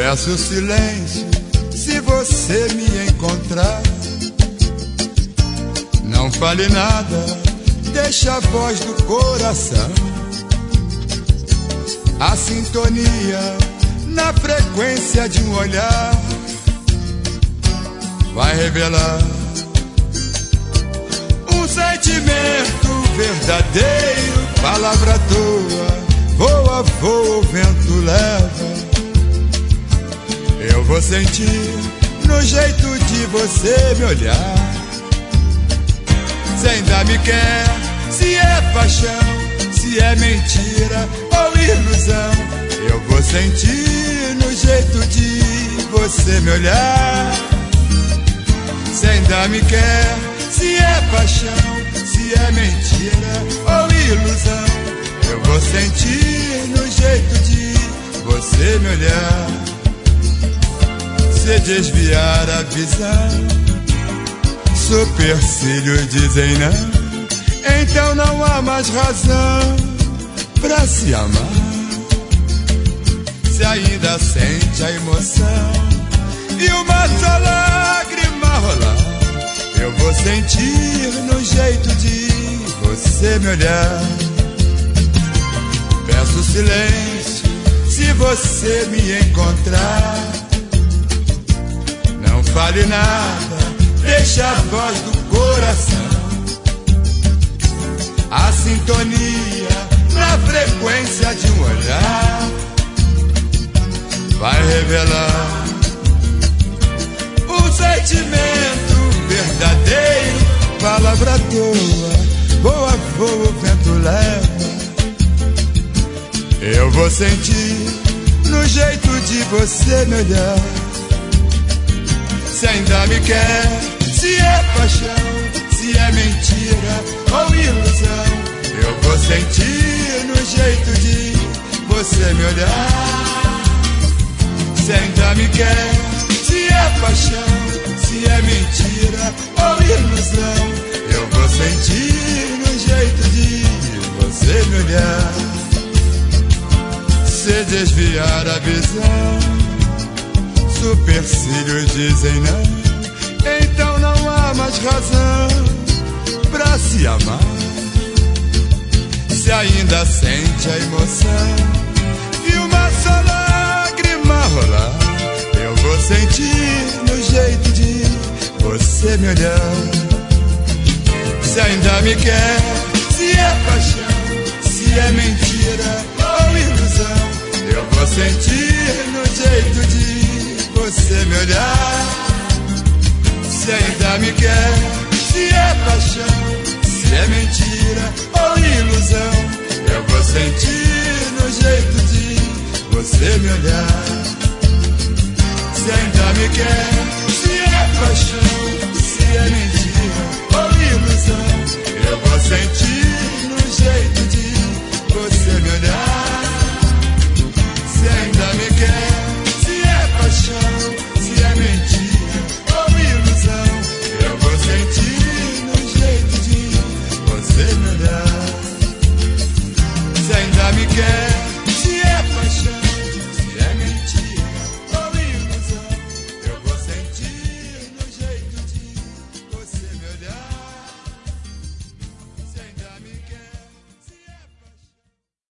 Peço silêncio se você me encontrar. Não fale nada, deixa a voz do coração. A sintonia na frequência de um olhar vai revelar um sentimento verdadeiro. Palavra à toa, voa, voa, o vento leva. Eu vou sentir no jeito de você me olhar. Se ainda me quer, se é paixão, se é mentira ou ilusão. Eu vou sentir no jeito de você me olhar. Se ainda me quer, se é paixão, se é mentira ou ilusão. Eu vou sentir no jeito de você me olhar. Se desviar a visão, supercílios dizem não, então não há mais razão pra se amar. Se ainda sente a emoção e uma só lágrima rolar, eu vou sentir no jeito de você me olhar. Peço silêncio se você me encontrar. Não fale nada, deixa a voz do coração. A sintonia na frequência de um olhar vai revelar um sentimento verdadeiro. Palavra à toa, voa, voa, o vento leva. Eu vou sentir no jeito de você me olhar. Se ainda me quer, se é paixão, se é mentira ou ilusão. Eu vou sentir no jeito de você me olhar. Se ainda me quer, se é paixão, se é mentira ou ilusão. Eu vou sentir no jeito de você me olhar. Se desviar a visão, supercílios dizem não, então não há mais razão pra se amar. Se ainda sente a emoção e uma só lágrima rolar, eu vou sentir no jeito de você me olhar. Se ainda me quer, se é paixão, se é mentira ou ilusão, eu vou sentir no jeito de você me olhar. Se ainda me quer, se é paixão, se é mentira ou ilusão, eu vou sentir no jeito de você me olhar. Se ainda me quer,